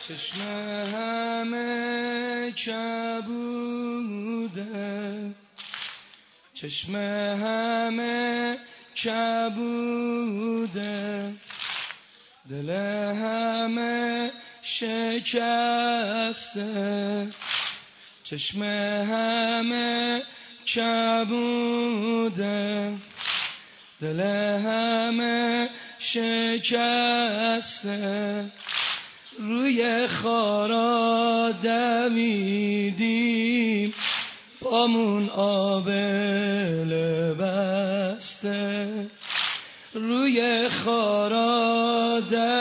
چشم همه کبوده، چشم همه کبوده، دل همه شکسته، چشم همه کبوده، دل همه شکسته، روی خارا دویدیم پامون آبل بسته، روی خارا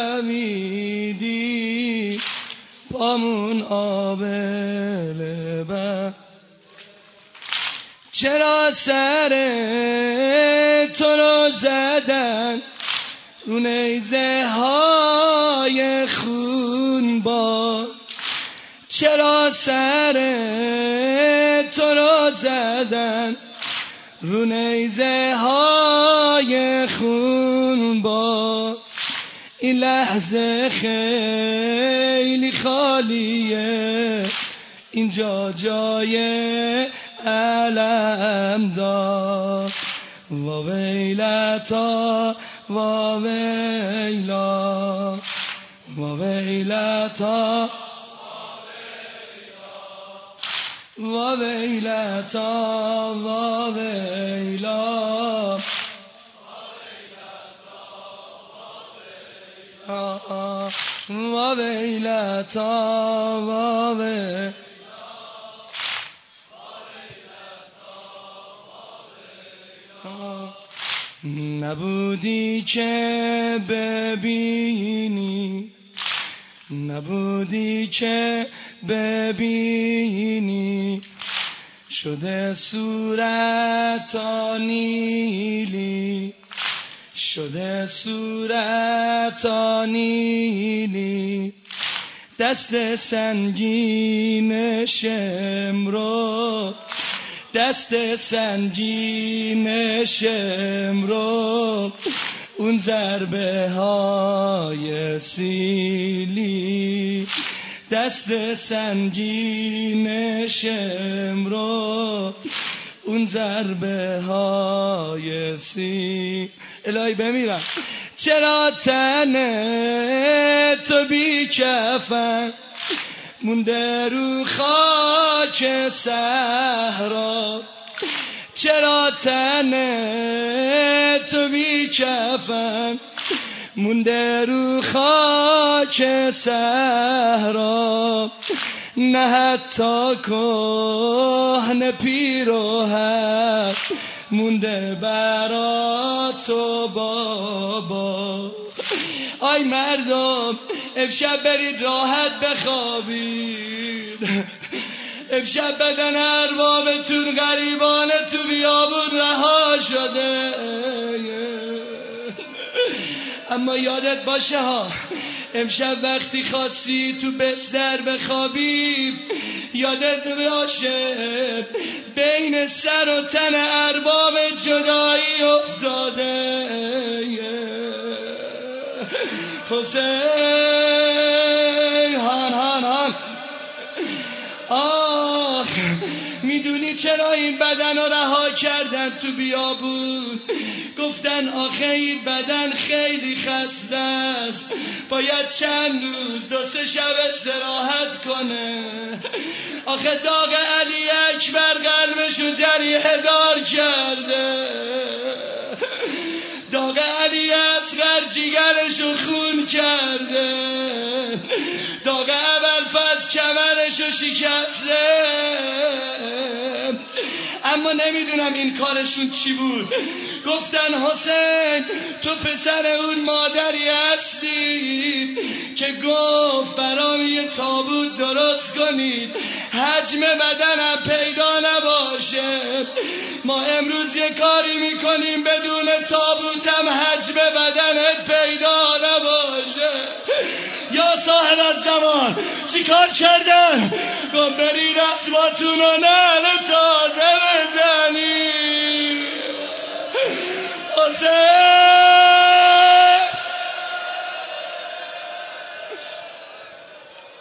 دویدیم پامون آبل بسته. چرا سر تو رو زدن رو نیزه های خونبار، چرا سر تو رو زدن رو نیزه های خونبار، این لحظه خیلی خالیه، اینجا جای علم دار. وا ویلتا وا ویلا، وا ویلتا وا ویلتا وا ویلا، وا ویلتا وا ویلا. نبودی که ببینی، نبودی که ببینی، شده صورت نیلی، شده صورت نیلی، دست سنگین شمرو، دست سنگین شمرو، اون ضربه های سیلی، دست سنگین شمرو، اون ضربه های سیلی. الهی بمیرم. چرا تن تو بی کفن مونده رو خاک صحرا، چرا تن تو بی کفن مونده رو خاک صحرا، نه حتی کهنه پیراهن مونده برا تو بابا. آی مردم امشب برید راحت بخوابید، امشب بدن اربابتون غریبان تو بیابون رها شده، اما یادت باشه ها امشب وقتی خواستی تو بستر بخوابی یادت باشه بین سر و تن ارباب جدایی افتاده. حسین هان هان هان. آخ میدونی چرا این بدن رو رها کردن تو بیابون؟ گفتن آخه این بدن خیلی خسته است، باید چند روز 2-3 شب استراحت کنه. آخه داغ علی اکبر قلبشو جریحه دار کرده، داغ علی اصغر جیگرشو خون کرده، داغ ابوالفضل کمرشو شکسته. اما نمیدونم این کارشون چی بود. گفتن حسین تو پسر اون مادری هستی که گفت برام یه تابوت درست کنید حجم بدنم پیدا نباشه. ما امروز یه کاری میکنیم بدون تابوتم حجم بدنت پیدا نباشه. یا صاحب الزمان چی کار کردن؟ گفت برید اسباتون رو نعل تازه بزنی. حسین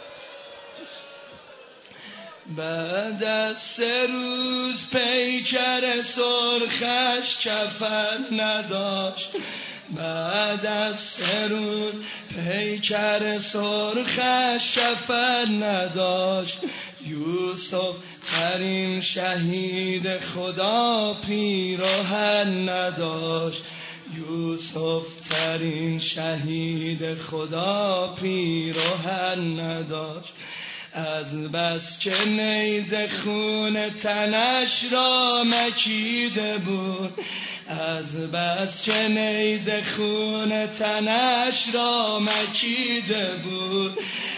از 3 روز پیکر سرخش کفن نداشت. بعد از 3 روز پیکر سرخش کفن نداشت. یوسف ترین شهید خدا پیراهن نداشت. یوسف ترین شهید خدا پیراهن نداشت. از بس که نیزه خون تنش را مکیده بود، از بس که نیزه خون تنش را مکیده بود،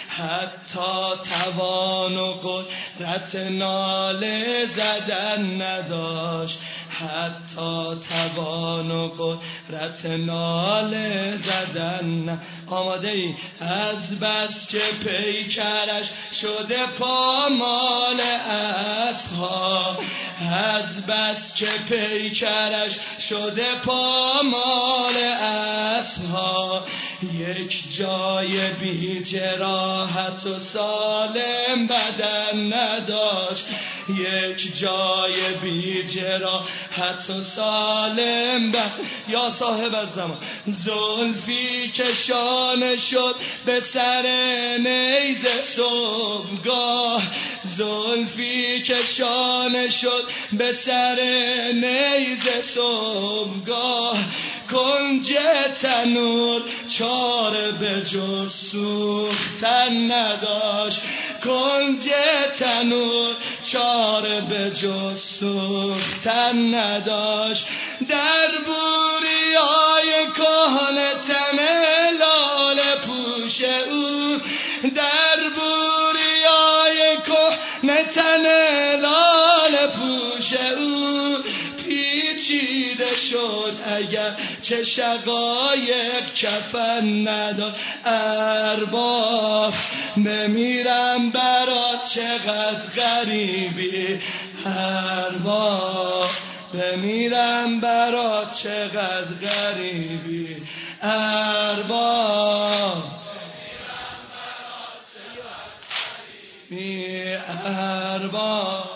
حتی توان و قدرت ناله زدن نداشت. حتی توان و قدرت ناله زدن. آماده ای؟ از بس که پیکرش شده پامال اسب‌ها، از بس که پیکرش شده پامال اسب‌ها، یک جای بی جراحت و سالم بدن نداشت. یک جای بی جراحت و سالم یا صاحب الزمان. زلفی که شانه شد به سر نیزه صبحگاه، زلفی که شانه شد به سر نیزه صبحگاه، کنج تنور چاره به جز سوختن نداشت. کنج تنور چاره به جز سوختن نداشت. در بوریای کهنه تن لاله پوش او، در بوریای کهنه تن لاله پوش او، پیچیده شد اگر چه شقایق کفن نداشت. ارباب بمیرم برات چقدر غریبی، ارباب بمیرم برات چقدر غریبی، ارباب بمیرم برات چقدر غریبی، ارباب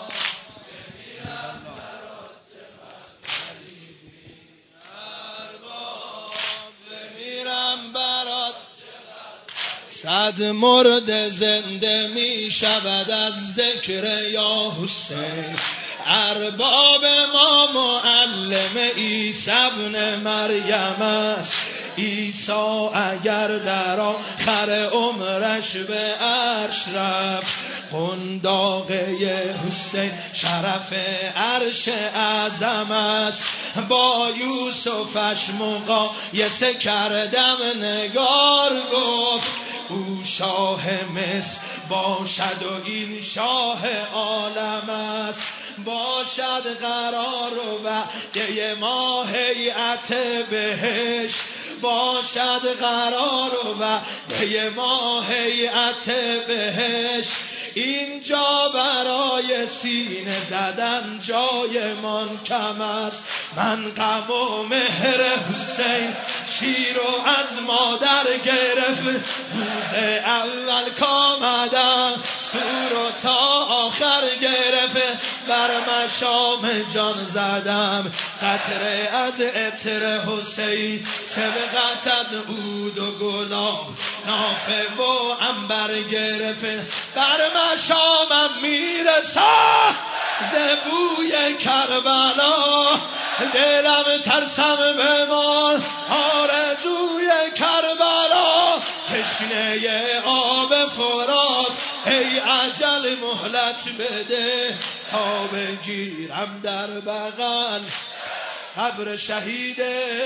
صد مرد زنده می شود از ذکر یا حسین. ارباب ما معلم عیسی ابن مریم است. عیسی اگر در آخر عمرش به عرش رفت، قنداقه حسین شرف عرش اعظم است. با یوسفش مقایسه کردم نگار گفت، او شاه مصر باشد و این شاه عالم است. باشد قرار و وعده ما هیئت بهشت، باشد قرار و وعده ما هیئت بهشت. اینجا برای سینه زدن جایمان کم است. من غم و مهر حسین شیر و از مادر گرفت، روز اول کامدم سور و تا آخر گرفت. بر مشام جان زدم قطره از عطر حسین، سبقت از عود و گلاب نافه و عنبر گرفت. بر مشامم میرسم ز بوی کربلا، دلم ترسم بمان آرزوی کربلا. تشنه آب فرات ای اجل مهلت بده، تا بگیرم در بغل قبر شهید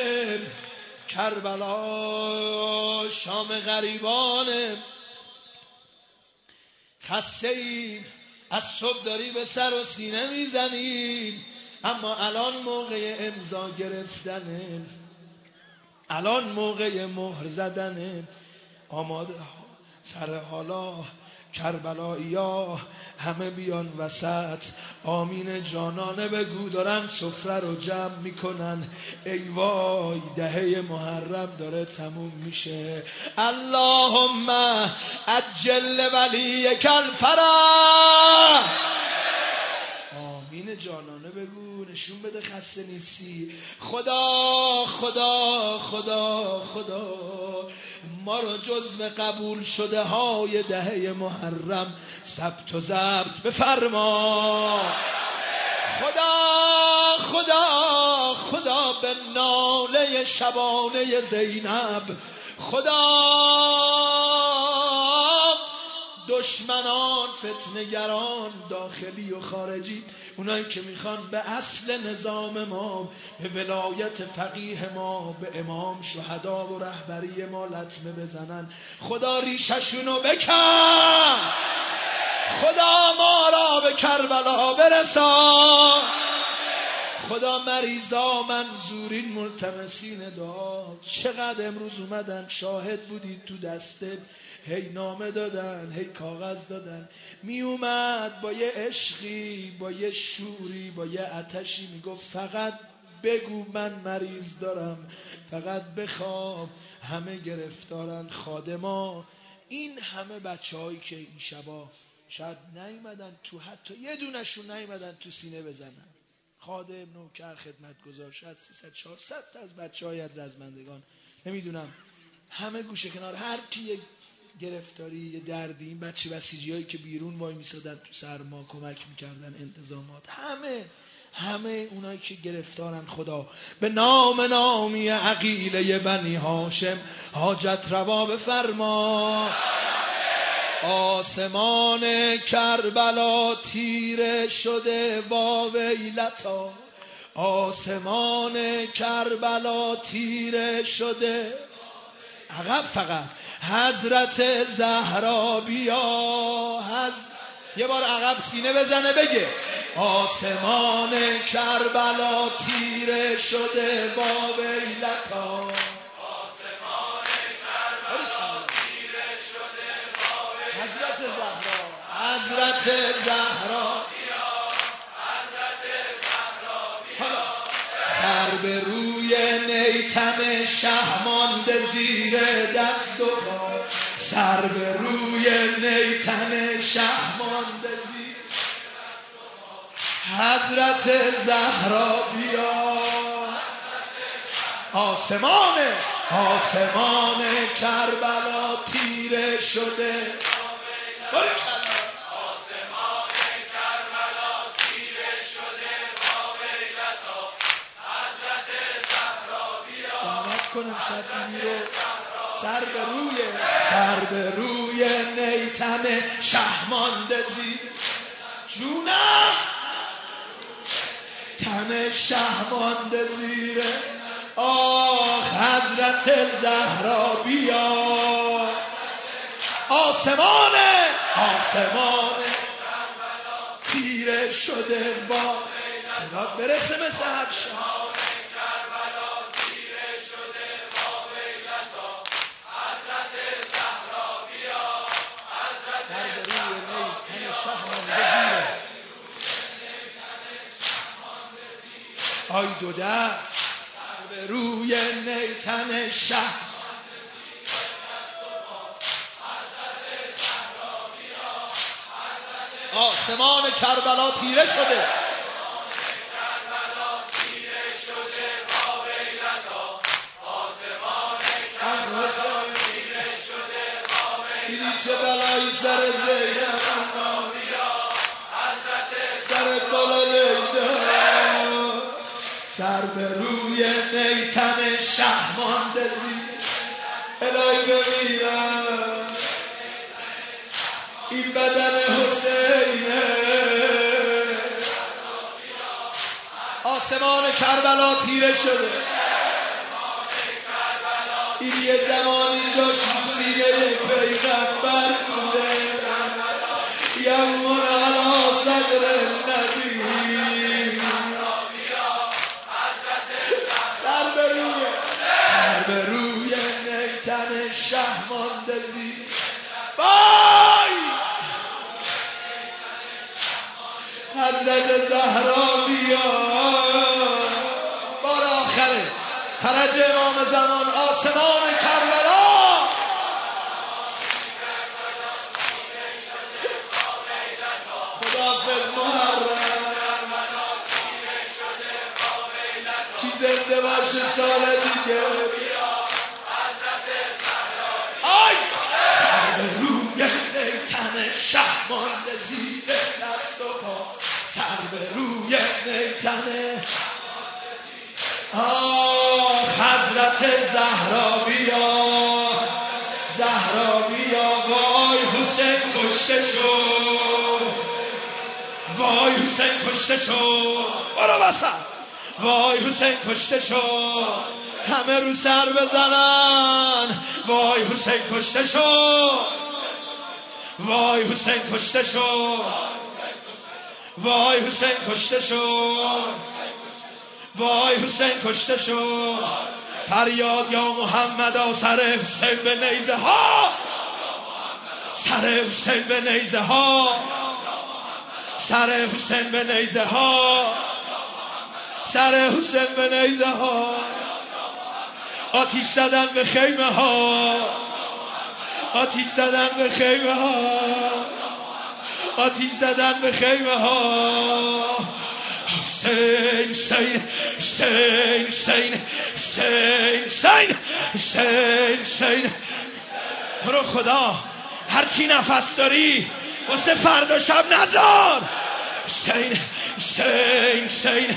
کربلا. شام غریبانه خسته ایم، از صبح داری به سر و سینه میزنیم، اما الان موقع امضا گرفتنه، الان موقع مهر زدنه. آماده سر حالا کربلایی ها همه بیان وسط، آمین جانانه بگو دارن سفره رو جمع میکنن. ای وای دهه محرم داره تموم میشه. اللهم عجل ولیک الفرج، آمین جانانه بگو، نشون بده خسته نیستی. خدا خدا خدا خدا ما رو جزو قبول شده های دهه محرم ثبت و ضبط بفرما. خدا خدا خدا به ناله شبانه زینب، خدا دشمنان فتنگران داخلی و خارجی، اونایی که میخوان به اصل نظام ما، به ولایت فقیه ما، به امام شهدا و رهبری ما لطمه بزنن، خدا ریششونو بکن. خدا ما را به کربلا برسان. خدا مریضا منظورین ملتمسین دعا چقدر امروز اومدن، شاهد بودید تو دسته، هی نامه دادن، هی کاغذ دادن، می اومد با یه عشقی، با یه شوری، با یه آتشی میگفت فقط بگو من مریض دارم، فقط بخواب. همه گرفتارن خادما. این همه بچه‌هایی که این شبا شاید نیومدن تو، حتی یه دونشون نیومدن تو سینه بزنن، خادم، نوکر، خدمتگزار، شاید 300-400 تا از بچه‌های رزمندگان، نمیدونم، همه گوشه کنار، هر کی یه گرفتاری، یه دردی، این بچه بسیجی‌هایی که بیرون وای میسادن تو سرما کمک میکردن، انتظامات، همه اونایی که گرفتارن، خدا به نامی عقیله بنی هاشم حاجت روا بفرما. آسمان کربلا تیره شده واویلتا، آسمان کربلا تیره شده. عقب فقط حضرت زهرا بیا، یه بار عقب سینه بزنه بگه آسمان کربلا تیره شده واویلتا. حضرت زهرا سر به روی نیتن شه مانده زیر دست و پا، سر به روی نیتن شه مانده زیر دست و پا. حضرت زهرا بیا. آسمان کربلا تیره شده. کنم شب رو سر به روی نیتن شه مانده زیر جونم، تن شه مانده زیر. آه حضرت زهرا بیا. آسمان تیره شده با صدات برسه مثل هر شب. آی دو دست به روی نیتن شه. آسمان کربلا تیره شده. دیدی چه بلایی سر زینب سر بالا لیلا. سر به روی نیتن شه مانده زیر. الهی ببینم این بدن حسینه. آسمان کربلا تیره شده. این یه زمانی داشت سینه یک پیغمبر بوده. یومون علا صدر نبی. سر به روی نیتن شه مانده زیر. وای حضرت زهرا بیا. بار آخره فرج امام زمان. آسمان کربلا خداحافظ محرم. زنده باشه سال دیگه. آی سر به روی نیتن شه مانده زیر دست و پا، سر به روی نیتن حضرت زهرا بیا، زهرا بیا. وای حسین کشته شد، وای حسین کشته شد، برو وسط. وای حسین کشته شد، همه رو سر بزنن. وای حسین کشته شد، وای حسین کشته شد، وای حسین کشته شد، وای حسین کشته شد. فریاد یا محمد سر حسین به نیزه ها، سر حسین به نیزه ها، سر حسین به نیزه ها، سر حسین به نیزه ها. آتیش زدن به خیمه ها، آتیش زدن به خیمه ها، آتیش زدن به خیمه ها. حسین حسین حسین حسین حسین حسین حسین حسین. برو خدا هر کی نفس داری واسه فردا شب نذار. حسین حسین حسین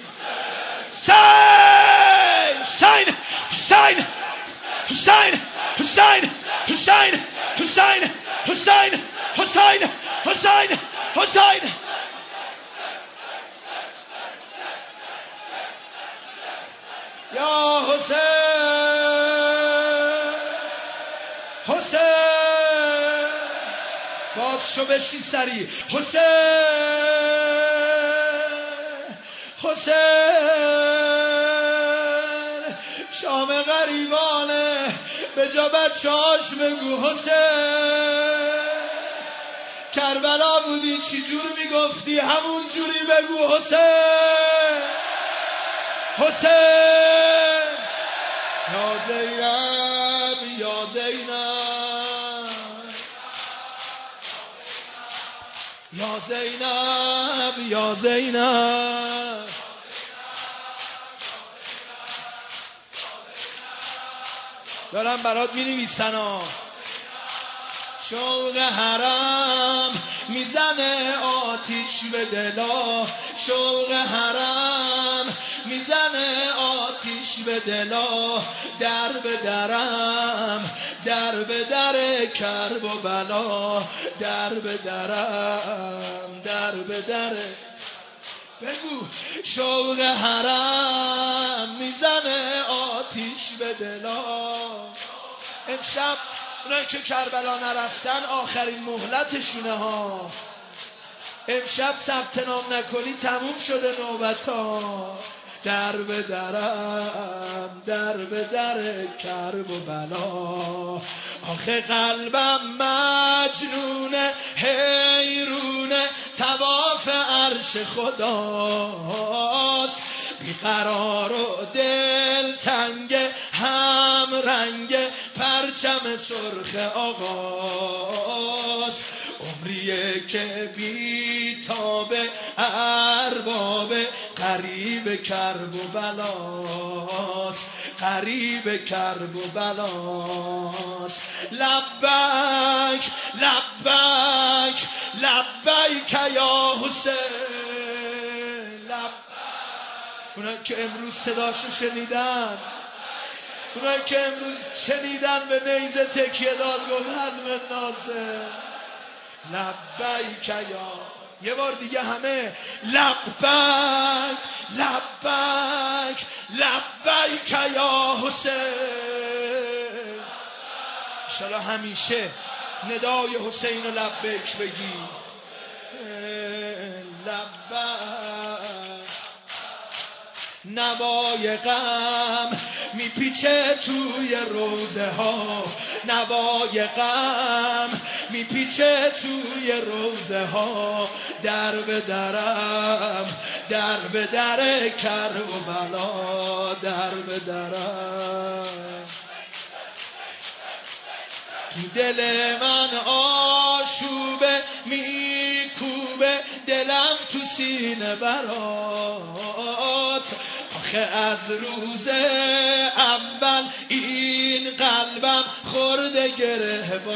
حسین حسین حسین حسین حسین حسین حسین حسین حسین حسین. یا حسین حسین باز شو بشین سری. حسین حسین شام غریبانه به جا بچه‌هاش بگو حسین. کربلا بودی چی جور میگفتی همون جوری بگو حسین. حسین یا زینب یا زینب یا زینب یا زینب. دارم برات می نویسن ها. شوق حرم میزنه آتیش به دلا، شوق حرم میزنه آتیش به دلا. در به درم، در به در کرب و بلا، در به درم، در به در. بگو شوق حرم میزنه آتیش به دلا. امشب اونایی که کربلا نرفتن آخرین مهلتشونه ها. امشب ثبت نام نکنی تموم شده نوبت ها. در به درم، در به در کرب و بلا. آخه قلبم مجنونه حیرونه طواف عرش خداست. بیقرار و دل تنگ هم رنگ پرچم سرخ آقاست. عمریه که بی تابه ارباب قریب کرب و بلاست، قریب کرب و بلاست. لبک لبک لبیک یا حسین. اونایی که امروز صداشو شنیدن، اونایی که امروز شنیدن به نیزه تکیه داد گفت حلم ناصر. لبیک یا، یه بار دیگه همه لبیک لبیک لبیک یا حسین. انشالله همیشه ندای حسین و لبیک بگی. لبیک. نوای غم میپیچه توی روزه ها، نوای غم میپیچه توی روزه ها. در به درم، در به در کرب و بلا، در به درم. دل من آشوبه میکوبه، دلم تو سینه برات. آخه از روز اول این قلبم خورده گره با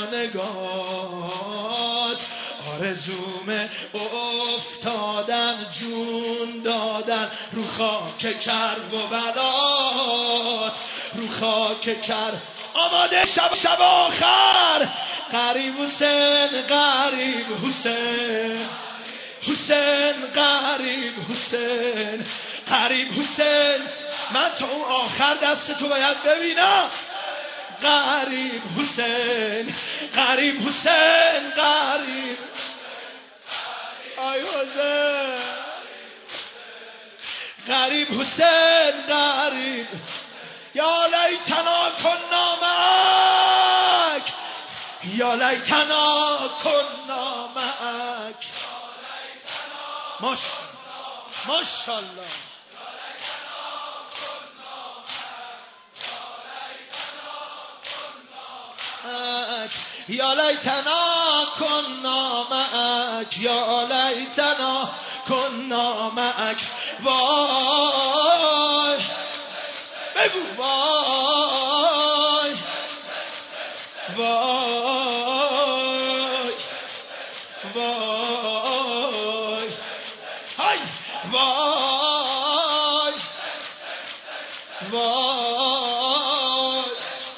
نگات، آرزوم افتادن جون دادن رو خاک کرب و بلات، رو خاک کرب. آماده شب آخر. غریب حسین غریب حسین، حسین غریب حسین، غریب حسین. من تو اون آخر دست تو باید ببینم. غریب حسین غریب حسین غریب. آی حسین غریب حسین غریب. یا لیتنا کنا معک، یا لیتنا کنا معک. ماشاءالله. یا لیتنا کنا معک، یا لیتنا کنا معک. وای بگو وای وای وای های وای وای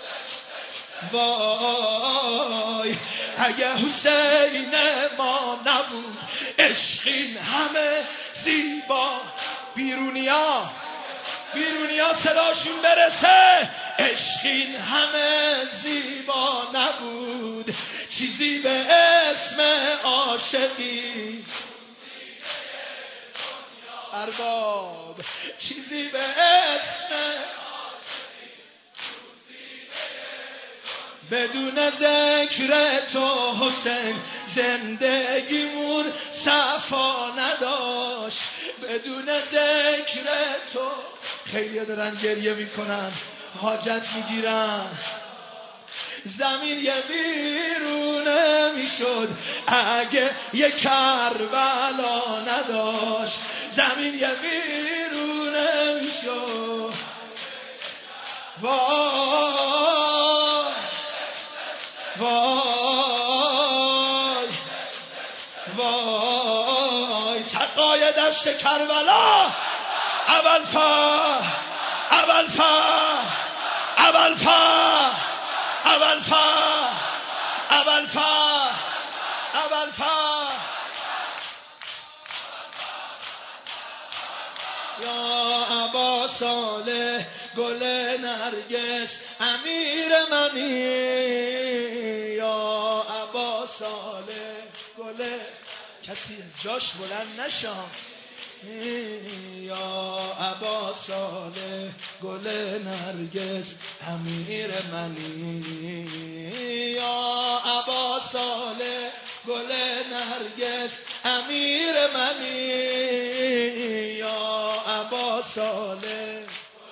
وای. اگه حسین ما نبود عشق این همه زیبا. بیرونیا صداشون برسه. عشق این همه زیبا نبود چیزی به اسم عاشقی. ارباب چیزی به اسم بدون ذکر تو حسین زندگیمون صفا نداشت. بدون ذکر تو. خیلی دارن گریه میکنن، حاجت میگیرن. زمین یه ویرونه میشد اگه یه کربلا نداشت. زمین یه ویرونه میشد. وای وای وای. سقای دشت کربلا. یا ابا صالح گل نرگس امیر منی. یا ابا صالح گل. کسی جاش بلند نشام. یا ابا صالح گل نرگس امیر منی. یا ابا صالح گل نرگس امیر منی. یا ابا صالح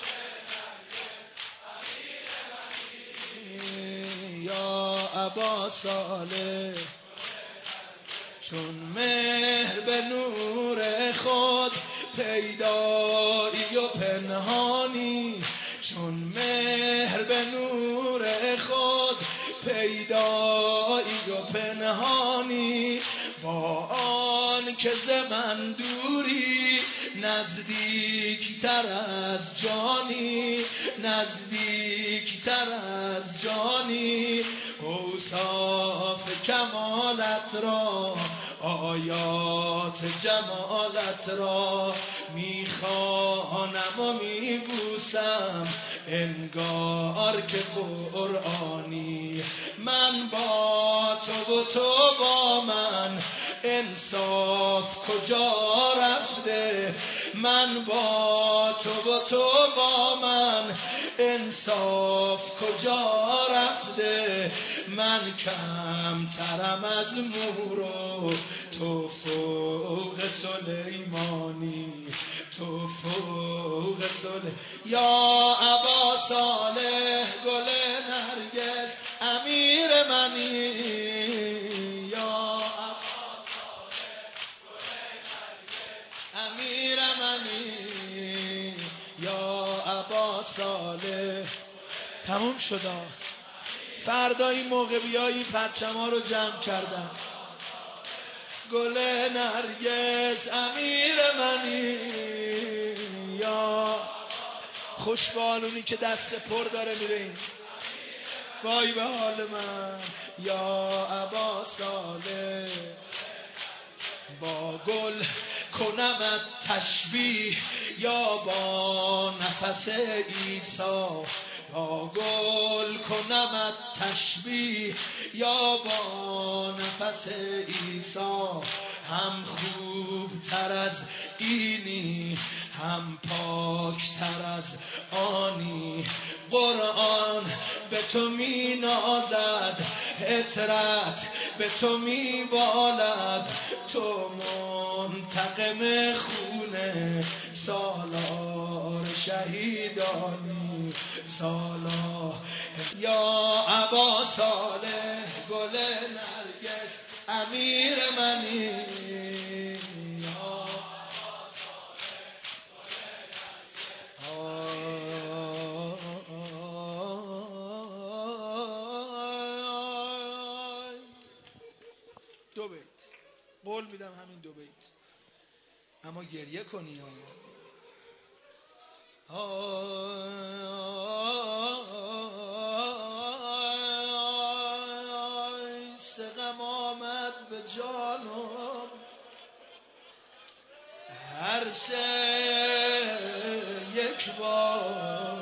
یا ابا صالح. چون مهر به نور خود پیدایی و پنهانی. چون مهر به نور خود پیدایی و پنهانی. با آن که ز من دوری نزدیکتر از جانی. نزدیکتر از جانی. اوصاف کمالت را آیات جمالت را میخوانم و میبوسم انگار که قرآنی. من با تو و تو با من انصاف کجا رفته. من با تو و تو با من انصاف کجا رفته. من کمترم از مور و تو فوق سلیمانی. تو فوق یا ابا صالح گل نرگس امیر منی. یا ابا صالح گل نرگس امیر منی. یا تموم شد. فردا این موقع بیایی پرچم ها رو جمع کردن. گل نرگس امیر منی، یا خوشبالونی که دست پر داره میره این. وای به حال من یا ابا صالح، با گل کنمت تشبیه یا با نفس عیسی، با گل کنمت تشبیه یا با نفس عیسی. هم خوب تر از اینی، هم پاک تر از آنی. قرآن به تو می نازد، عطرت به تو می بالد. تو منتقم خونه سالار شهیدانی، سالار یا ابا صالح. گل نرگس امیر منی، دو بیت قول میدم همین دو بیت، اما گریه کنی. سقم آمد به جانم هر سه یک بار.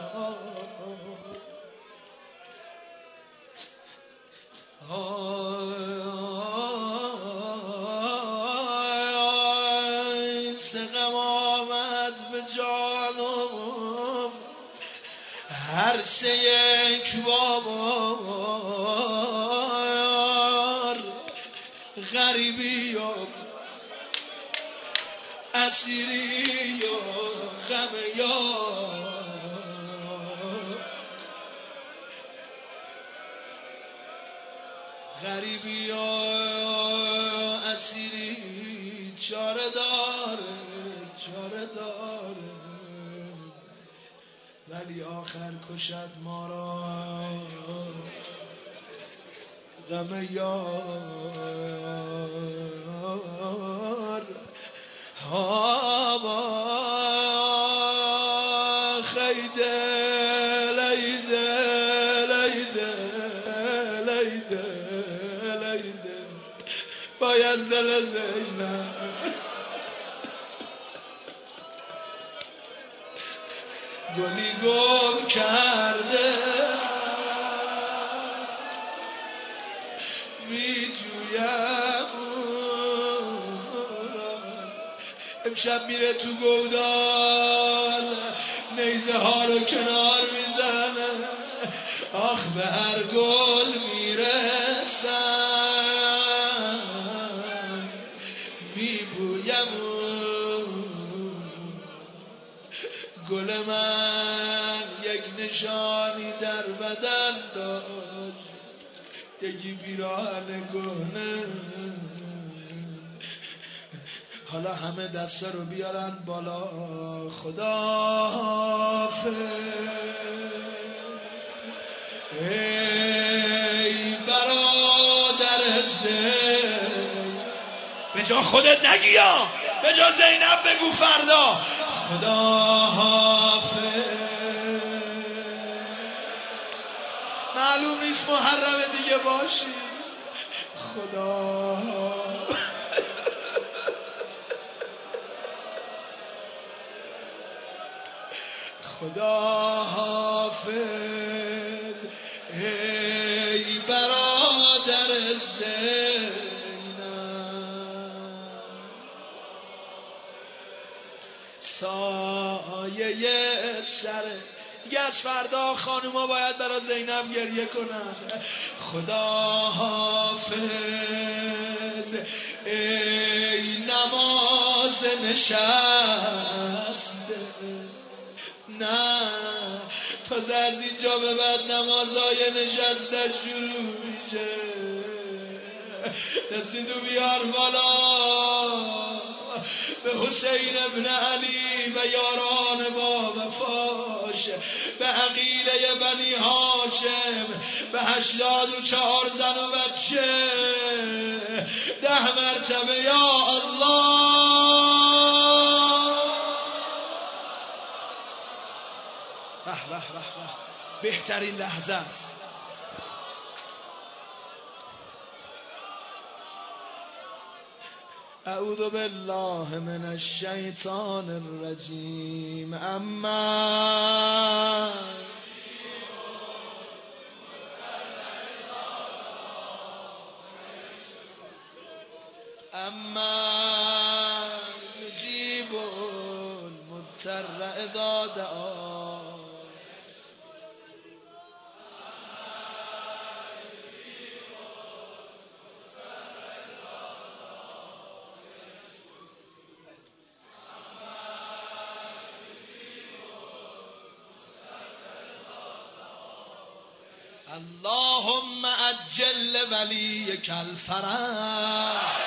سقم آمد به جانم هر سه یک بار. غریبی و اسیری و غم یار، غریبی و اسیری چاره داره، چاره داره، ولی آخر کشد ما را غم یار. خیده لیده لیده لیده لیده باید دل زینب گلی گم کرده می جویم. امشب میره تو گودال نیزه ها رو کنار میزنه. آخ به هر گل میرسم میبویم گل من یک نشانی در بدن داشت، یکی پیراهن گونه. حالا همه دسته رو بیارن بالا. خداحافظ ای برادر زین. به جا خودت نگیا، به جا زینب بگو فردا. خداحافظ. معلوم نیست محرم دیگه باشی. خداحافظ. خداحافظ ای برادر زینب. سایه سره دیگه از فردا خانوما باید برای زینب گریه کنن. خداحافظ ای نماز نشسته. نه تازه از اینجا به بعد نمازهای نشسته شروع میشه. دستی تو بیار بالا، به حسین ابن علی و یاران با وفاش، به عقیله بنی هاشم، به 84 زن و بچه 10 مرتبه یا الله. به به به به، بهترین لحظه است. اعوذ بالله من الشیطان الرجیم. اما یجیب المضطر اذا دعا. اللهم عجل وليك الفرج،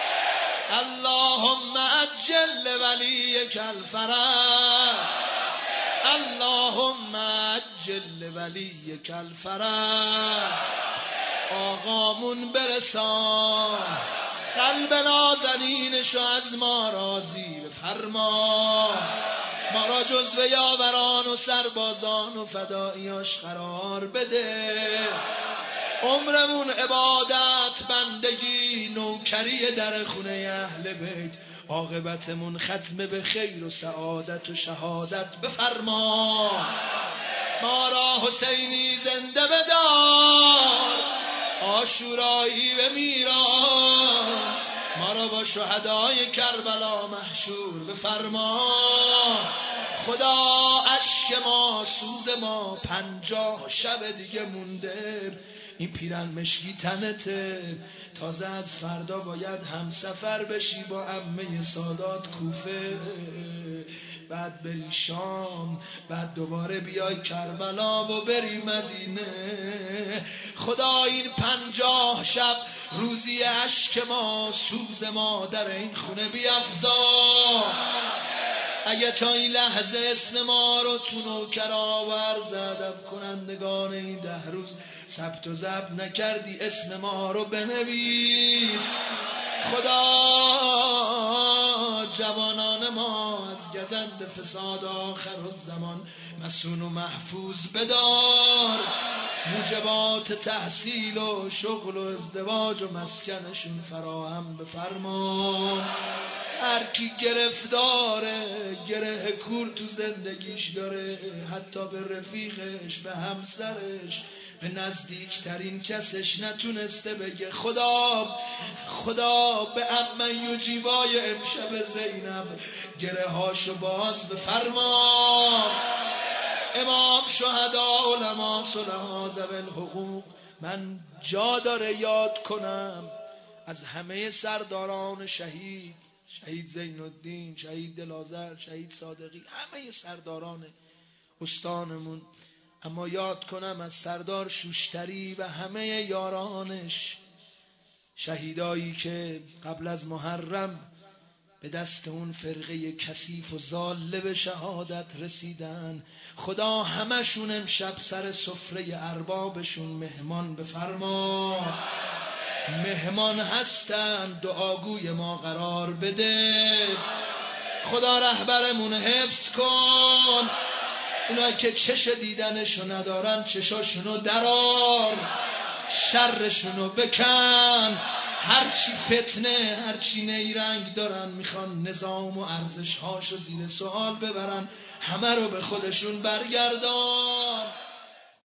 اللهم عجل وليك الفرج، اللهم عجل وليك الفرج. آقامون برسان، قلب نازنینشو از ما راضی بفرما. ما را جزو یاوران و سربازان و فداییاش قرار بده. عمرمون عبادت، بندگی، نوکری در خونه اهل بیت، عاقبتمون ختم به خیر و سعادت و شهادت بفرما. ما را حسینی زنده بدار، عاشورایی به میران، ما را با شهدای کربلا محشور بفرما. خدا اشک ما، سوز ما 50 شب دیگه مونده. این پیرن مشکی تنته، تازه از فردا باید هم سفر بشی با عمه سادات کوفه، بعد بری شام، بعد دوباره بیای کربلا و بری مدینه. خدا این 50 شب روزی اشک ما، سوز ما در این خونه بیفزا. اگه تا این لحظه اسم ما رو تو نوکرا و عرض ادب کنندگان این 10 روز ثبت و ضبط نکردی، اسم ما رو بنویس. خدا جوانان ما از گزند فساد آخر الزمان مسون و محفوظ بدار. موجبات تحصیل و شغل و ازدواج و مسکنشون فراهم بفرما. هر کی گرفتاره، گره کور تو زندگیش داره، حتی به رفیقش، به همسرش، به نزدیکترین کسش نتونسته بگه خدا به امن یجیبای امشب زینب گره هاشو باز بفرما. امام شهدا علما صلحا ذوی الحقوق، من جا داره یاد کنم از همه سرداران شهید زین الدین، شهید دلازر، شهید صادقی، همه سرداران استانمون، اما یاد کنم از سردار شوشتری و همه یارانش، شهیدایی که قبل از محرم به دست اون فرقه کثیف و ضاله به شهادت رسیدن. خدا همشون امشب سر سفره اربابشون مهمان بفرما. مهمان هستن، دعاگوی ما قرار بده. خدا رهبرمون حفظ کن. اونا که چش دیدنشو ندارن چشاشونو درار، شرشونو بکن. هرچی فتنه، هرچی نیرنگ دارن میخوان نظام و ارزشهاشو زیر سوال ببرن، همه رو به خودشون برگردان.